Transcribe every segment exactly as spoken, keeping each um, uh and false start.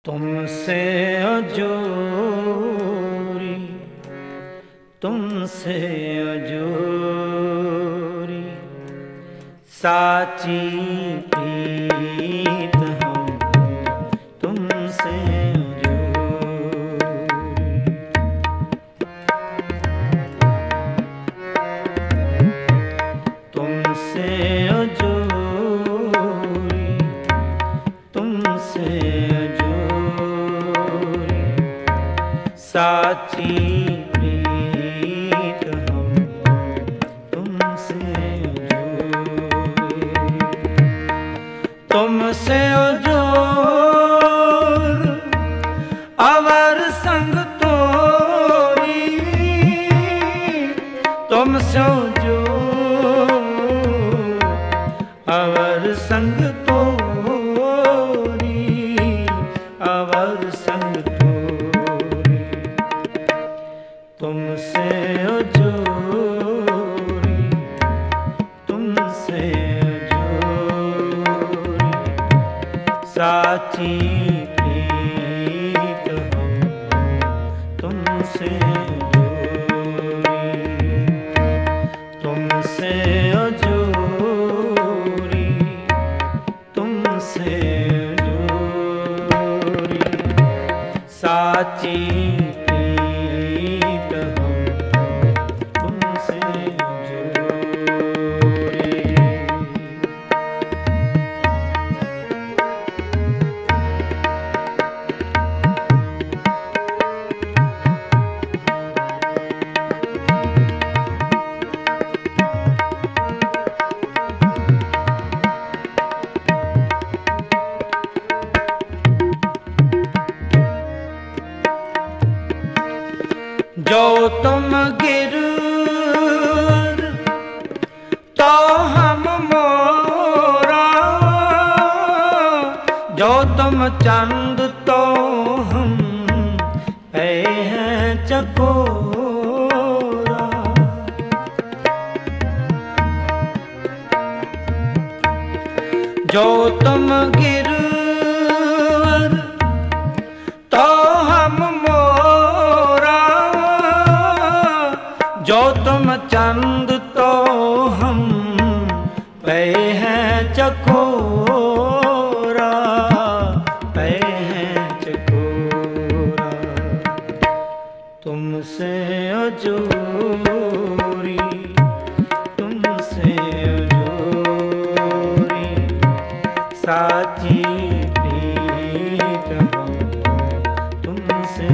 तुमसे अजोरी तुमसे अजोरी साची प्रीत हम तुमसे अजोरी। तुमसे अजोरी तुमसे साची प्रीत हम तुमसे अजोरी। तुमसे अजोर अवर संग तोरी तुमसे अजोर अवर संग तोरी अवर संग तुमसे अजोरी तुमसे अजोरी साची प्रीत हम तुमसे अजोरी। तुमसे अजोरी तुमसे अजोरी साची जो तुम गिर तो हम मोरा जो तुम चंद तो हम पे हैं चकोरा। जो तुम गिर तो हम जो तुम चंद तो हम पे हैं चकोरा पे हैं चकोरा। तुमसे अजोरी तुमसे अजोरी साची प्रीत हम तुमसे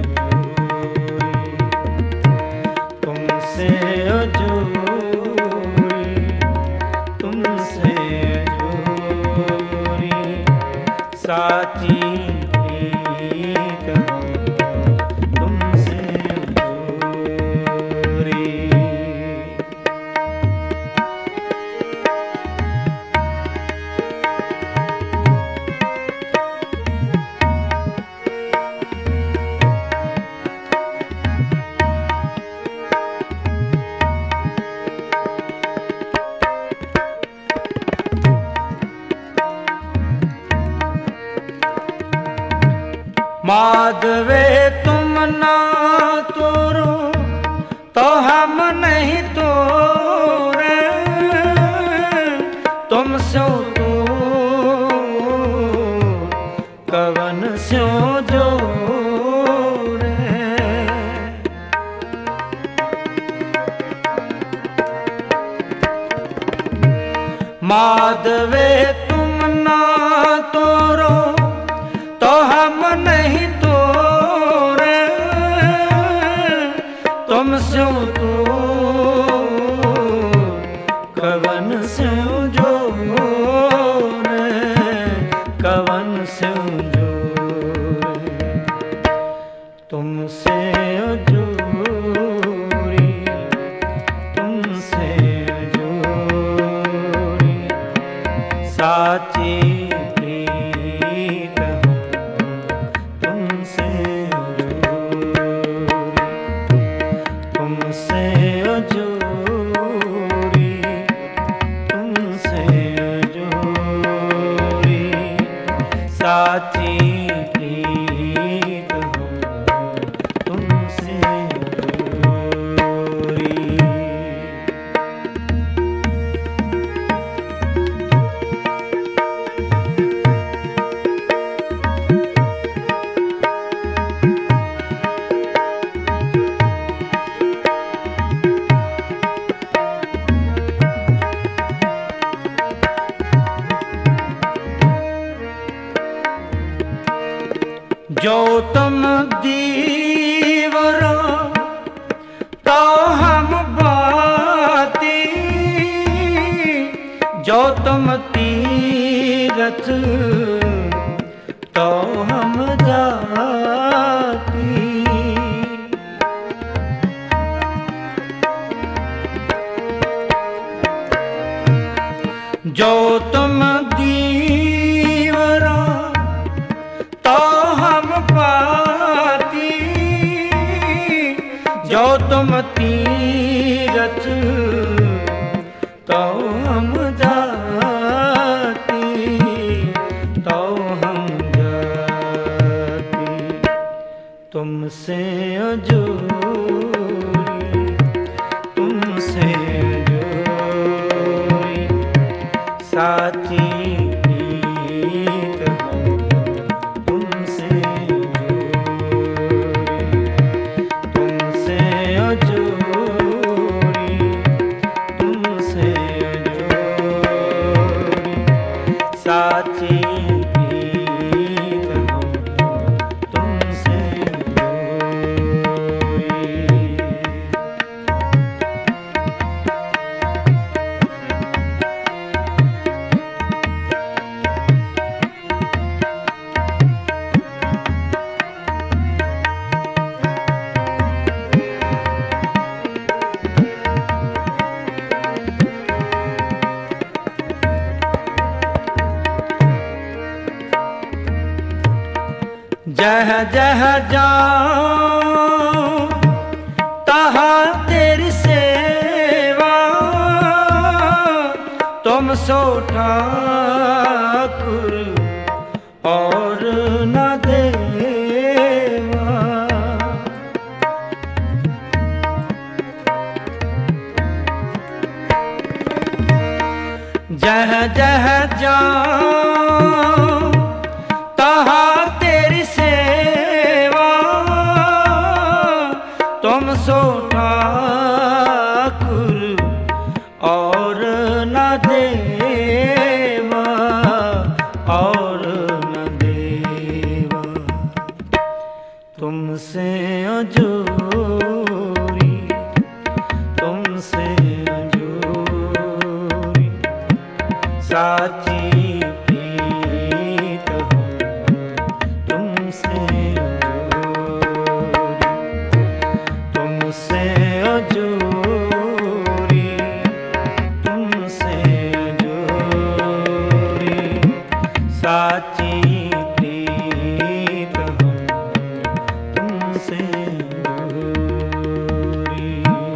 तुमसे अजोरी तुमसे अजोरी साची प्रीत हम तुमसे अजोरी। माधवे तुम ना तोरो तो हम नहीं तोरे तुमसे तो कवन से जोरे। माधवे तुम ना तोरो तो हम नहीं तोरे तुमसे तो कवन से जोरे कवन से जोरे। तुमसे अजोरी तुमसे अजोरी साची प्रीत तुमसे अजोरी तुमसे अजोरी साची प्रीत हो तुमसे जोरी। जो तुम दीवरा तो हम बाती, जो तुम तीरथ तो हम जाती। जो तुम दीवरा तो हम पाती, जो तुम तीरथ तो हम जाती, तो हम जाती। तुमसे जोरी, तुमसे जोरी, साची साची प्रीत हो तुमसे जोरी। जह जह जाऊं तहाँ तेरी सेवा, तुम सो ठाकुर और न देवा। जह जह जाऊं तहाँ तेरी सेवा, तुम सो ठाकुर और न देवा, और न देवा। तुमसे जोरी, तुमसे जोरी, साची प्रीत हो तुमसे जोरी। तुमसे जोरी, तुमसे जोरी, साची प्रीत हो तुमसे जोरी।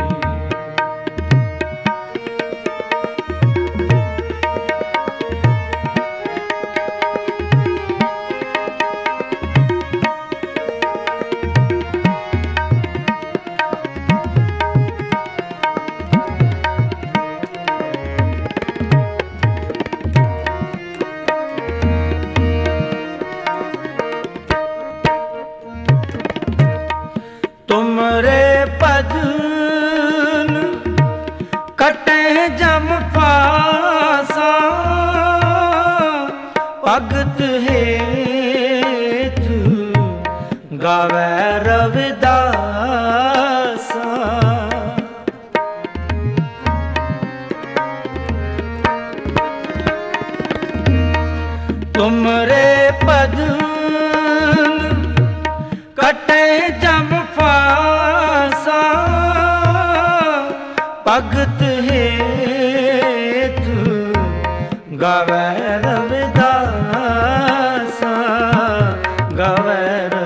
तुमरे पद कटे जम पासा, भगत हेतु गावे रविदासा। तुमरे पद कटे जम पासा, भगत हेतु गावे रविदासा, गावे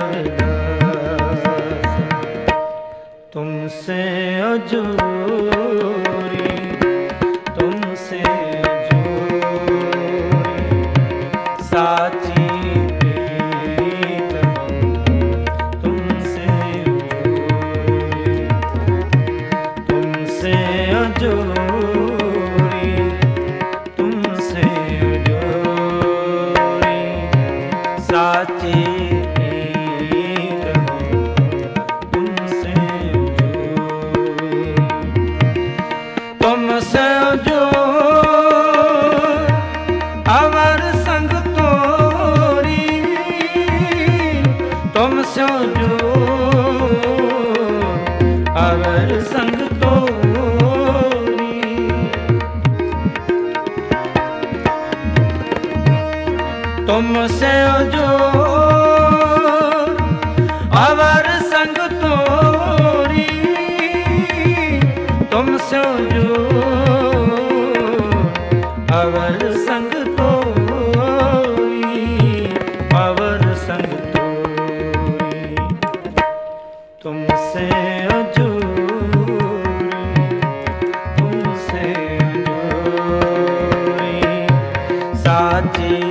रविदासा। तुमसे जोरी, तुमसे जोरी, साची प्रीत साची मीत हो तुमसे जो, तुमसे जो अवर संग तोरी, तुमसे जो अवर संग तोरी, तुमसे जो अवर संग तोरी, तुमसे जो अवर संग तोरी, अवर संग तोरी, तुमसे जो तुमसे जोरी साची